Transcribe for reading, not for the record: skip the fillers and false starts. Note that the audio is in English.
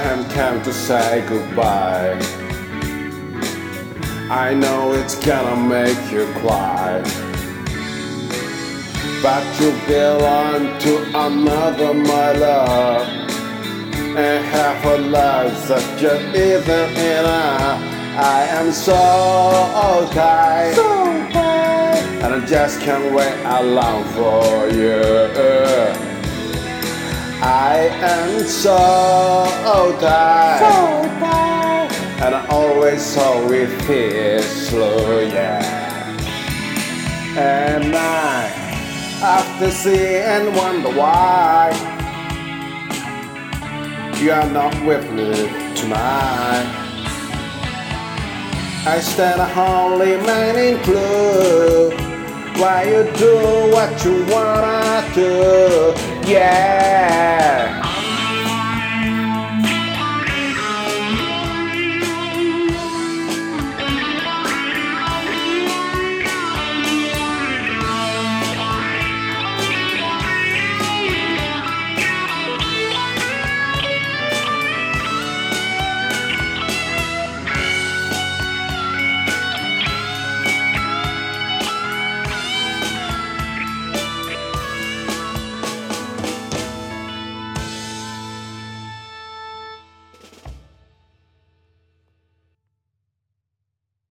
time came to say goodbye. I know it's gonna make you cry, but you belong to another, my love, and half a life that just isn't enough. I am so tired, and I just can't wait along for you. I am so tired, and I always saw it feel slow, yeah. And I have to see and wonder why you are not with me tonight. I stand a holy remaining clue why you do what you wanna do, yeah.